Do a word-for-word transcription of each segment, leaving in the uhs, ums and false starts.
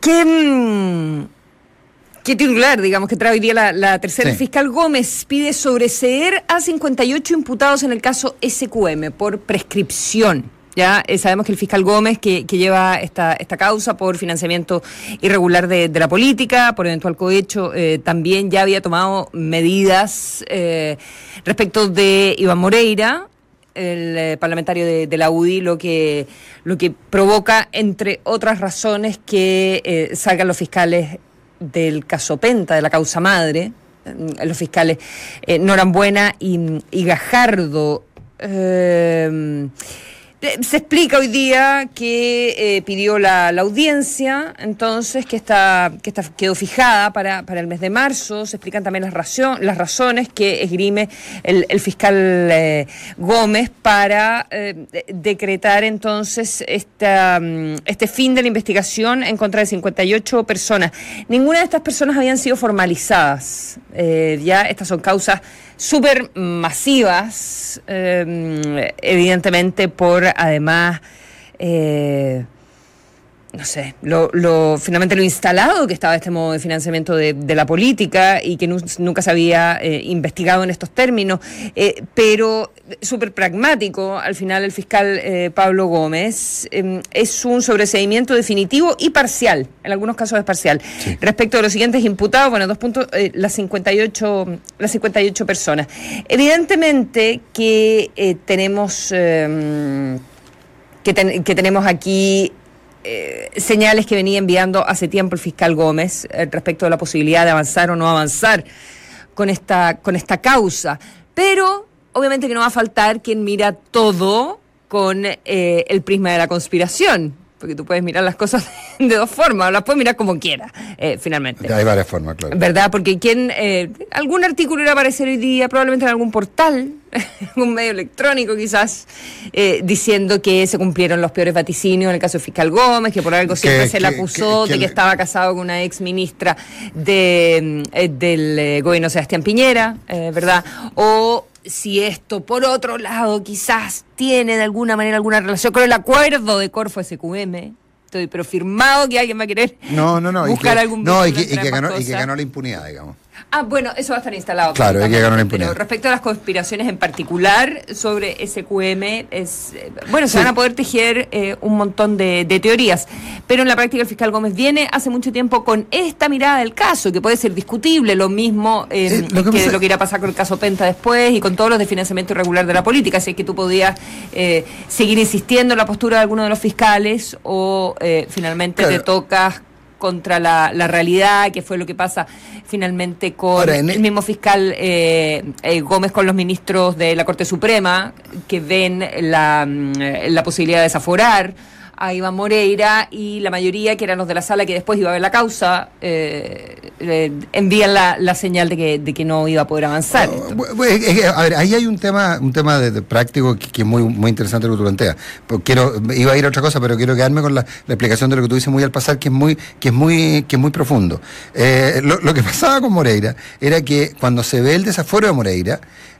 ¿Qué, qué titular, digamos, que trae hoy día la, la tercera? Sí. El fiscal Gómez pide sobreseer a cincuenta y ocho imputados en el caso S Q M por prescripción. Ya eh, sabemos que el fiscal Gómez, que, que lleva esta, esta causa por financiamiento irregular de, de la política, por eventual cohecho, eh, también ya había tomado medidas eh, respecto de Iván Moreira, el eh, parlamentario de, de la U D I, lo que, lo que provoca, entre otras razones, que eh, salgan los fiscales del caso Penta, de la causa madre, eh, los fiscales eh, Norambuena y, y Gajardo. Eh, Se explica hoy día que eh, pidió la, la audiencia, entonces, que está que está quedó fijada para, para el mes de marzo. Se explican también las, ración, las razones que esgrime el, el fiscal eh, Gómez para eh, de, decretar entonces esta, este fin de la investigación en contra de cincuenta y ocho personas. Ninguna de estas personas habían sido formalizadas. Eh, ya estas son causas súper masivas, eh, evidentemente por, además, eh, no sé, lo, lo finalmente lo instalado que estaba este modo de financiamiento de, de la política y que nu- nunca se había eh, investigado en estos términos, eh, pero súper pragmático. Al final el fiscal eh, Pablo Gómez eh, es un sobreseimiento definitivo y parcial, en algunos casos es parcial. Sí. Respecto a los siguientes imputados, bueno, dos puntos, eh, las cincuenta y ocho, las cincuenta y ocho personas. Evidentemente que eh, tenemos eh, que, ten, que tenemos aquí Eh, señales que venía enviando hace tiempo el fiscal Gómez eh, respecto de la posibilidad de avanzar o no avanzar con esta, con esta causa. Pero obviamente que no va a faltar quien mira todo con eh, el prisma de la conspiración, porque tú puedes mirar las cosas de dos formas, o las puedes mirar como quieras, eh, finalmente. Hay varias formas, claro. ¿Verdad? Porque quien eh, algún artículo irá a aparecer hoy día, probablemente en algún portal, algún medio electrónico quizás, eh, diciendo que se cumplieron los peores vaticinios en el caso del fiscal Gómez, que por algo siempre que, se le acusó que, que, de que estaba casado con una ex ministra de, eh, del eh, gobierno Sebastián Piñera, eh, ¿verdad? O si esto, por otro lado, quizás tiene de alguna manera alguna relación con el acuerdo de Corfo S Q M. Estoy, pero firmado que alguien va a querer no, no, no, buscar y que, algún no, y que, y, que ganó, y que ganó la impunidad, digamos. Ah, bueno, eso va a estar instalado. Claro, hay que ganar la impunidad. Pero respecto a las conspiraciones en particular sobre S Q M, es eh, bueno, se sí. van a poder tejer eh, un montón de, de teorías. Pero en la práctica el fiscal Gómez viene hace mucho tiempo con esta mirada del caso, que puede ser discutible, lo mismo eh, eh, lo que, que lo que irá a pasar con el caso Penta después y con todos los de financiamiento irregular de la política. Así que tú podías eh, seguir insistiendo en la postura de alguno de los fiscales o eh, finalmente claro. te tocas contra la, la realidad, que fue lo que pasa finalmente con Ahora, el... el mismo fiscal eh, eh, Gómez con los ministros de la Corte Suprema, que ven la, la posibilidad de desaforar a Iván Moreira, y la mayoría, que eran los de la sala que después iba a ver la causa, eh, eh, envían la, la señal de que, de que no iba a poder avanzar. Uh, a ver, ahí hay un tema un tema de, de práctico que, que es muy muy interesante lo que tú planteas. Quiero, iba a ir a otra cosa, pero quiero quedarme con la, la explicación de lo que tú dices muy al pasar, que es muy que es muy que es muy profundo. Eh, lo, lo que pasaba con Moreira era que cuando se ve el desaforo de Moreira,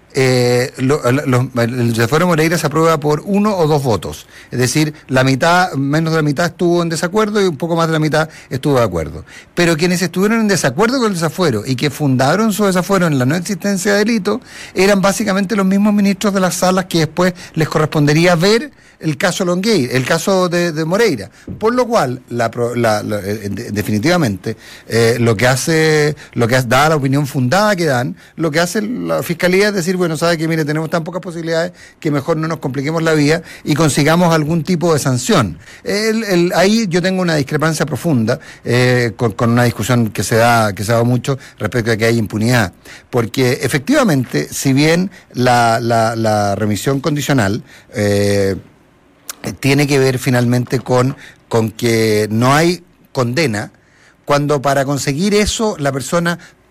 Eh, lo, lo, el desafuero de Moreira se aprueba por uno o dos votos, es decir, la mitad, menos de la mitad estuvo en desacuerdo y un poco más de la mitad estuvo de acuerdo. Pero quienes estuvieron en desacuerdo con el desafuero y que fundaron su desafuero en la no existencia de delito eran básicamente los mismos ministros de las salas que después les correspondería ver el caso Longueira, el caso de, de Moreira, por lo cual la, la, la, definitivamente eh, lo que hace, lo que hace, dada la opinión fundada que dan, lo que hace la fiscalía es decir, bueno, sabe que mire, tenemos tan pocas posibilidades que mejor no nos compliquemos la vida y consigamos algún tipo de sanción. El, el, ahí yo tengo una discrepancia profunda eh, con, con una discusión que se da que se ha dado mucho respecto a que hay impunidad, porque efectivamente, si bien la, la, la remisión condicional eh, tiene que ver finalmente con, con que no hay condena, cuando para conseguir eso la persona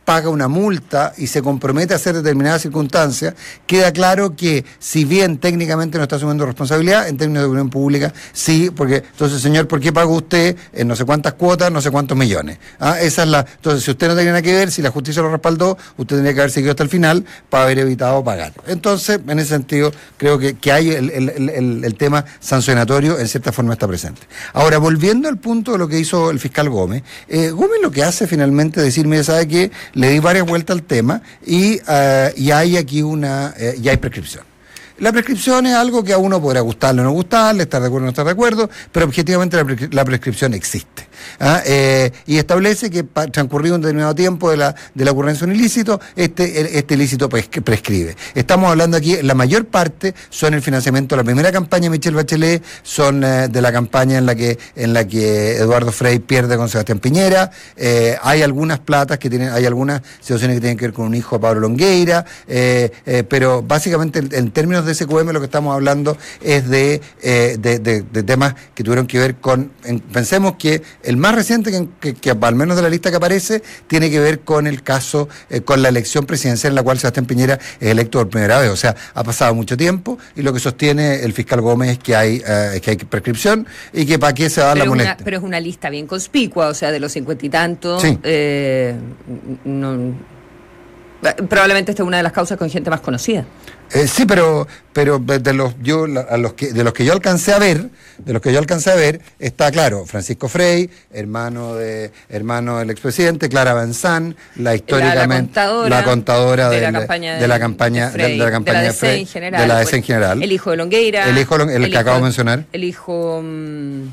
paga una multa y se compromete a hacer determinadas circunstancias, queda claro que si bien técnicamente no está asumiendo responsabilidad, en términos de opinión pública, sí, porque entonces, señor, ¿por qué pagó usted en no sé cuántas cuotas, no sé cuántos millones? ¿Ah? Esa es la. Entonces, si usted no tenía nada que ver, si la justicia lo respaldó, usted tendría que haber seguido hasta el final para haber evitado pagar. Entonces, en ese sentido, creo que, que hay el, el, el, el tema sancionatorio, en cierta forma está presente. Ahora, volviendo al punto de lo que hizo el fiscal Gómez, eh, Gómez lo que hace finalmente es decir, mire, ¿sabe qué? Le di varias vueltas al tema y, uh, y hay aquí una, eh, y hay prescripción. La prescripción es algo que a uno podrá gustarle o no gustarle, estar de acuerdo o no estar de acuerdo, pero objetivamente la, pre la prescripción existe. ¿Ah? Eh, y establece que para transcurrido un determinado tiempo de la, de la ocurrencia de un ilícito, este, este ilícito prescribe. Estamos hablando aquí, la mayor parte son el financiamiento de la primera campaña de Michelle Bachelet, son eh, de la campaña en la que en la que Eduardo Frei pierde con Sebastián Piñera, eh, hay algunas platas que tienen, hay algunas situaciones que tienen que ver con un hijo de Pablo Longueira, eh, eh, pero básicamente en, en términos de S Q M lo que estamos hablando es de, eh, de, de, de temas que tuvieron que ver con, en, pensemos que el más reciente, que, que, que al menos de la lista que aparece, tiene que ver con el caso, eh, con la elección presidencial en la cual Sebastián Piñera es electo por primera vez. O sea, ha pasado mucho tiempo y lo que sostiene el fiscal Gómez es que hay, eh, que hay prescripción y que para qué se va a dar la molestia. Pero es una lista bien conspicua, o sea, de los cincuenta y tantos, sí. eh, no, probablemente esta es una de las causas con gente más conocida. Eh, sí, pero pero de los yo a los que de los que yo alcancé a ver, de los que yo alcancé a ver, está claro, Francisco Frei, hermano de hermano del expresidente, Clara Banzán, la históricamente la, la contadora, la contadora de, de, la campaña de la campaña de, Frey, de la campaña de, de la D C Frey, en general, de la D C en general. El hijo de Longueira, el hijo el, el que hijo, acabo de mencionar. El hijo um,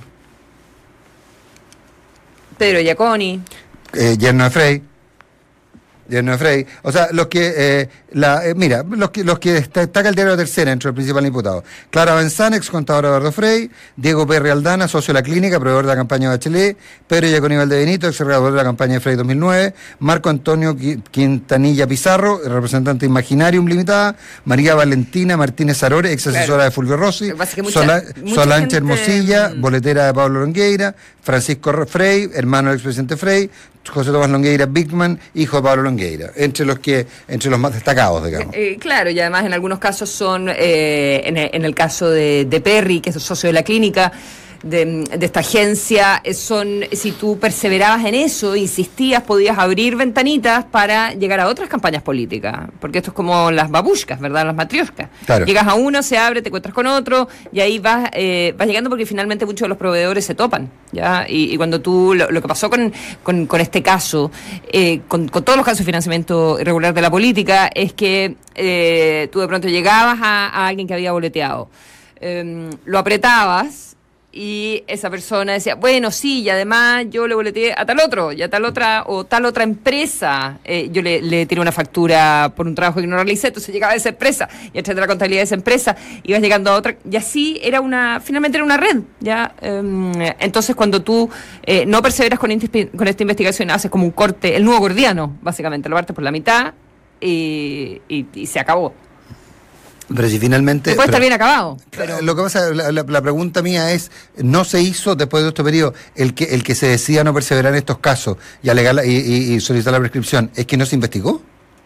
Pedro Giaconi, eh, yerno de Frei. Yerno de Frei, o sea, los que, eh, la, eh, mira, los que, los que destaca el diario de Tercera entre el principal imputado. Clara Benzán, ex contadora de Eduardo Frei, Diego Perry Aldana, socio de la clínica, proveedor de la campaña de Bachelet, Pedro Giaconi Valdebenito, ex redactor de la campaña de Frei dos mil nueve, Marco Antonio Quintanilla Pizarro, representante de Imaginarium Limitada, María Valentina Martínez Sarore, ex asesora claro. de Fulvio Rossi, Sola, Solange gente... Hermosilla, boletera de Pablo Longueira, Francisco Frei, hermano del expresidente Frei, José Tomás Longueira Bigman, hijo de Pablo Longueira, entre los que entre los más destacados, digamos. Eh, claro, y además en algunos casos son, eh, en, en el caso de, de Perry, que es socio de la clínica, de, de esta agencia, son, si tú perseverabas en eso, insistías, podías abrir ventanitas para llegar a otras campañas políticas, porque esto es como las babushkas, ¿verdad? Las matrioscas. Claro. Llegas a uno, se abre, te encuentras con otro, y ahí vas, eh, vas llegando porque finalmente muchos de los proveedores se topan, ¿ya? Y, y cuando tú, lo, lo que pasó con, con, con este caso, eh, con, con todos los casos de financiamiento irregular de la política, es que eh, tú de pronto llegabas a, a alguien que había boleteado, eh, lo apretabas, y esa persona decía, bueno, sí, y además yo le boleteé a tal otro, y a tal otra, o tal otra empresa, eh, yo le, le tiré una factura por un trabajo que no realicé, entonces llegaba a esa empresa, y a través de la contabilidad de esa empresa, ibas llegando a otra, y así era una, finalmente era una red, ¿ya? Eh, entonces cuando tú eh, no perseveras con, con esta investigación, haces como un corte, el nudo gordiano, básicamente, lo partes por la mitad, y, y, y se acabó. Pero si finalmente... Puede pero, estar bien acabado. Pero... Lo que pasa, la, la, la pregunta mía es, ¿no se hizo después de este periodo el que el que se decida no perseverar en estos casos y alegar y, y, y solicitar la prescripción, es que no se investigó?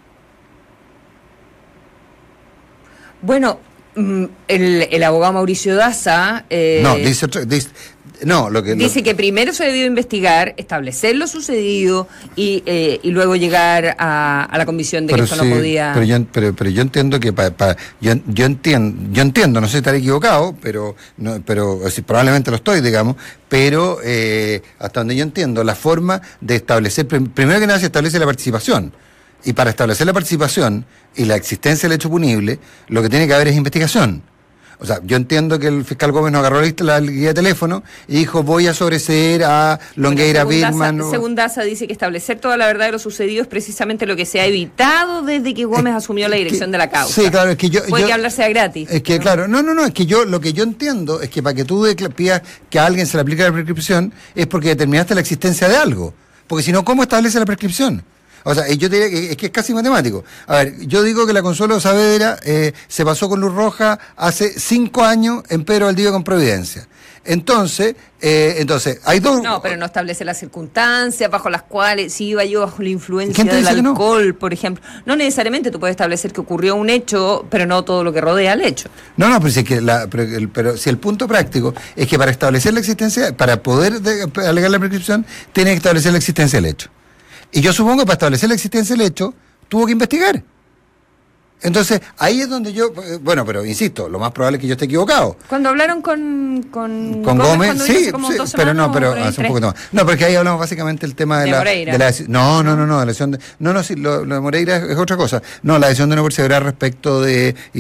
Bueno, el, el abogado Mauricio Daza... Eh, no, dice, dice, no, lo que... Dice lo... que primero se debió investigar, establecer lo sucedido y, eh, y luego llegar a, a la convicción de pero que esto sí, no podía... Pero yo, pero, pero yo entiendo que... Pa, pa, yo, yo, entiendo, yo entiendo, no sé si estaré equivocado, pero, no, pero sí, probablemente lo estoy, digamos, pero eh, hasta donde yo entiendo, la forma de establecer... Primero que nada se establece la participación. Y para establecer la participación y la existencia del hecho punible, lo que tiene que haber es investigación. O sea, yo entiendo que el fiscal Gómez no agarró la guía de teléfono y dijo, voy a sobreseer a Longueira bueno, Birman. ¿no? Según Daza dice que establecer toda la verdad de lo sucedido es precisamente lo que se ha evitado desde que Gómez es, asumió la dirección que, de la causa. Sí, claro, es que yo... Puede yo, que hablar sea gratis. Es que, ¿no? Claro, no, no, no, es que yo, lo que yo entiendo es que para que tú pidas que a alguien se le aplique la prescripción es porque determinaste la existencia de algo. Porque si no, ¿cómo establece la prescripción? O sea, yo te diría que es que es casi matemático. A ver, yo digo que la Consuelo Saavedra eh, se pasó con luz roja hace cinco años en Pedro Valdivia con Providencia. Entonces, eh, entonces, hay dos... No, pero no establece las circunstancias bajo las cuales si iba yo bajo la influencia del dice alcohol, no? por ejemplo. No necesariamente tú puedes establecer que ocurrió un hecho, pero no todo lo que rodea al hecho. No, no, pero si, es que la, pero, pero si el punto práctico es que para establecer la existencia, para poder de, alegar la prescripción, tiene que establecer la existencia del hecho. Y yo supongo que para establecer la existencia del hecho, tuvo que investigar. Entonces, ahí es donde yo, bueno, pero insisto, lo más probable es que yo esté equivocado. Cuando hablaron con con, con Gómez, Gómez sí, sí pero no, pero hace un poquito más. No, porque ahí hablamos básicamente del tema de, de la, de la no, no, no, no, la decisión de, no, no, sí, lo, lo de Moreira es, es otra cosa. No, la decisión de no perseverar respecto de y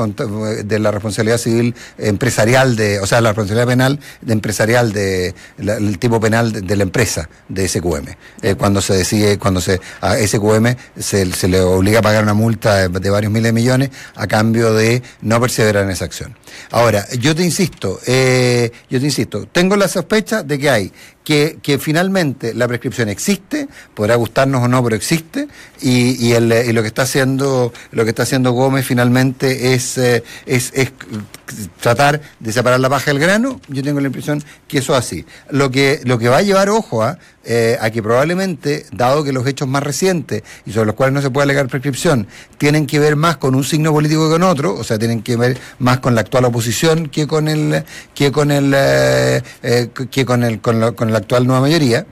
de la responsabilidad civil empresarial de, o sea, la responsabilidad penal de empresarial de la, el tipo penal de, de la empresa de S Q M. Eh, cuando se decide, cuando se a S Q M se, se le obliga a pagar una multa de, de varios miles de millones a cambio de no perseverar en esa acción. Ahora, yo te insisto, eh, yo te insisto, tengo la sospecha de que hay, que, que finalmente la prescripción existe, podrá gustarnos o no, pero existe, y, y, el, y lo que está haciendo, lo que está haciendo Gómez finalmente es, eh, es, es tratar de separar la paja del grano. Yo tengo la impresión que eso es así. Lo que, lo que va a llevar, ojo, a, eh, a que probablemente, dado que los hechos más recientes y sobre los cuales no se puede alegar prescripción, tienen que ver más con un signo político que con otro, o sea, tienen que ver más con la actual oposición que con el, que con el, eh, eh, que con el, con, lo, con la actual nueva mayoría.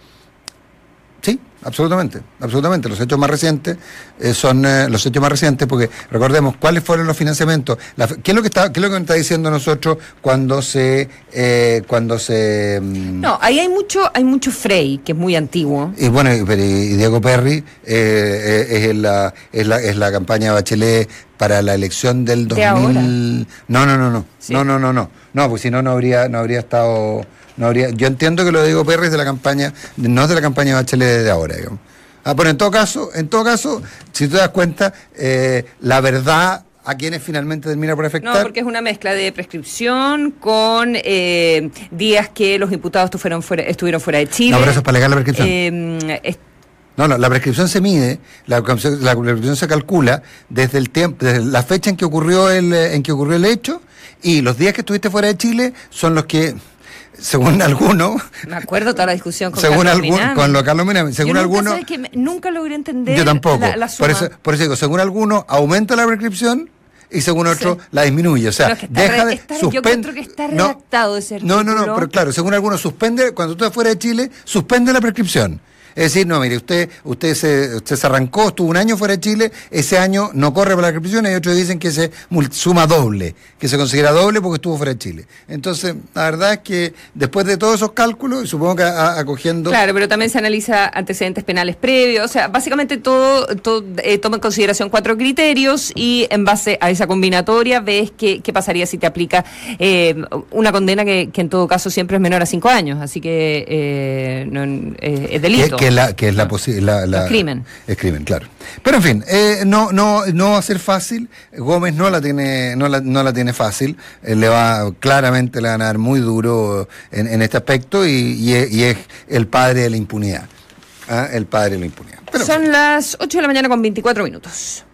Sí, absolutamente, absolutamente. Los hechos más recientes eh, son eh, los hechos más recientes, porque recordemos cuáles fueron los financiamientos. La, ¿Qué es lo que está, qué es lo que nos está diciendo nosotros cuando se, eh, cuando se? Mmm... No, ahí hay mucho, hay mucho Frey, que es muy antiguo. Y bueno, y, y Diego Perry eh, es la, es la, es la campaña de Bachelet para la elección del dos mil. ¿De ahora? No, no, no, no, sí. no, no, no, no, no, pues si no no habría, no habría estado. No habría, yo entiendo que lo de Diego Perry es de la campaña, no es de la campaña de Bachelet de ahora, digamos. Ah, pero en todo caso, en todo caso, si tú te das cuenta, eh, la verdad a quienes finalmente termina por afectar. No, porque es una mezcla de prescripción con eh, días que los imputados estuvieron fuera, estuvieron fuera de Chile. No, pero eso es para alegar la prescripción. Eh, es, No, no, la prescripción se mide, la, la prescripción se calcula desde el tiempo, desde la fecha en que ocurrió el, en que ocurrió el hecho, y los días que estuviste fuera de Chile son los que, según algunos, me acuerdo toda la discusión con según Carlos algún, Minami. con lo Carlos Minami, según yo nunca, algunos, ¿sabes qué? Nunca logré entender. Yo tampoco. La, la suma. Por eso, por eso digo, según algunos aumenta la prescripción y según otros sí. la disminuye. O sea, no, es que está deja re, de está, suspende. Yo creo que está redactado no, ese artículo. No, no, no, pero claro, según algunos suspende, cuando tú estás fuera de Chile, suspende la prescripción. Es decir, no, mire, usted usted se, usted se arrancó, estuvo un año fuera de Chile, ese año no corre para la prescripción, y otros dicen que se suma doble, que se considera doble porque estuvo fuera de Chile. Entonces, la verdad es que después de todos esos cálculos, supongo que a, acogiendo... Claro, pero también se analiza antecedentes penales previos, o sea, básicamente todo, todo eh, toma en consideración cuatro criterios y en base a esa combinatoria ves qué, qué pasaría si te aplica eh, una condena que, que en todo caso siempre es menor a cinco años, así que eh, no, eh, es delito. Que es la, que es la, posi- la, la es crimen. Es crimen, claro. Pero en fin, eh, no, no, no va a ser fácil. Gómez no la tiene, no la, no la tiene fácil. Eh, le va, claramente le van a dar muy duro en, en este aspecto y, y, es, y es el padre de la impunidad. ¿Ah? El padre de la impunidad. Pero, Son las ocho de la mañana con veinticuatro minutos.